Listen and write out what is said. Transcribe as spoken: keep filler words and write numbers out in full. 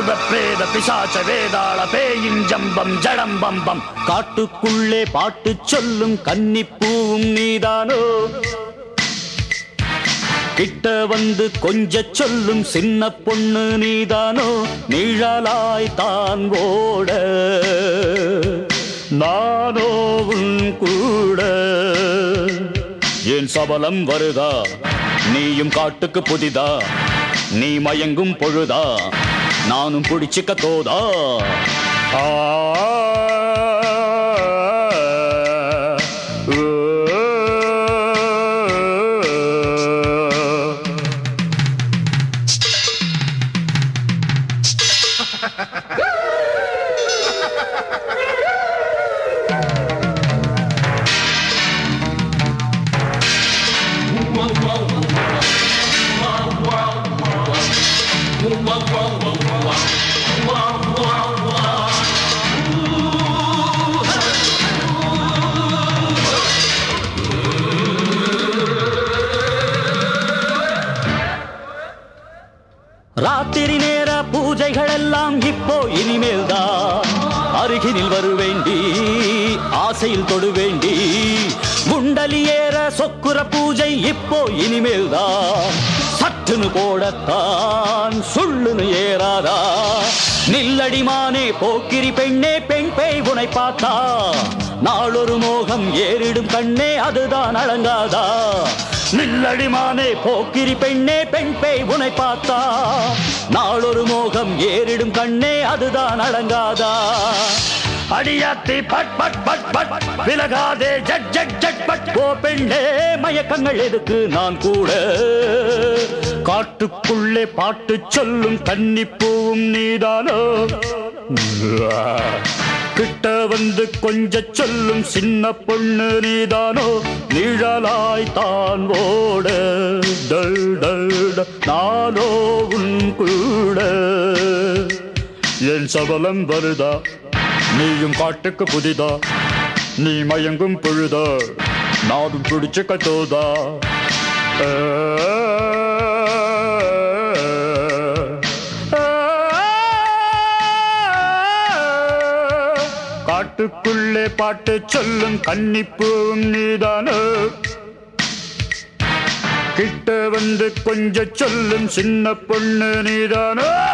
பூத பிரேத பிசாச வேதாள பேயின் ஜம்பம் ஜடம்பம் பம். காட்டுக்குள்ளே பாட்டு சொல்லும் கன்னிப்பூவும் நீதானோ, கிட்ட வந்து கொஞ்ச சொல்லும் சின்ன பொண்ணு நீதானோ. நிழலாய் தான் ஓட நானோ உன் கூட. ஏன் சபலம் வருதா, நீயும் காட்டுக்கு புதிதா, நீ மயங்கும் பொழுதா நானும் பிடிச்சிக்க தோதா. ஆ ராத்திரி நேர பூஜைகள் எல்லாம் இப்போ இனிமேல்தான். அருகினில் வருவேண்டி, ஆசையில் தொடுவேண்டி. குண்டலி ஏற சொக்குர பூஜை இப்போ இனிமேல்தான். சட்டுன்னு போடத்தான் சுள்ளுன்னு ஏறாதா. நில்லடிமானே போக்கிரி பெண்ணே, பெண் பேய் உனை பார்த்தா நாளொரு மோகம் ஏறிடும் கண்ணே, அதுதான் அடங்காதா. நில்லடிமானே போக்கிரி பெண்ணே, பெண் பேய் உனை பார்த்தா நாளொரு மோகம் ஏறிடும் கண்ணே, அதுதான் அடங்காதா. அடியாத்தி பட் பட் பட் பட் விலகாதே ஜட் ஜட் ஜட் பட். ஓ பெண்ணே மயக்கங்கள் எதுக்கு நான் கூட. காட்டுக்குள்ளே பாட்டு சொல்லும் கன்னிப்பூவும் நீதானோ, கிட்ட வந்து கொஞ்ச சொல்லும் சின்ன பொண்ணு நீதானோ. நிழலாய் தான் ஓட நானோ உன் கூட. என் சபலம் வருதா, நீயும் காட்டுக்கு புதிதா, நீ மயங்கும் பொழுதா நானும் பிடிச்சுக்க தோதா. காட்டுக்குள்ளே பாட்டு சொல்லும் கன்னிப்பூவும் நீதானோ, கிட்ட வந்து கொஞ்ச சொல்லும் சின்ன பொண்ணு நீதானோ.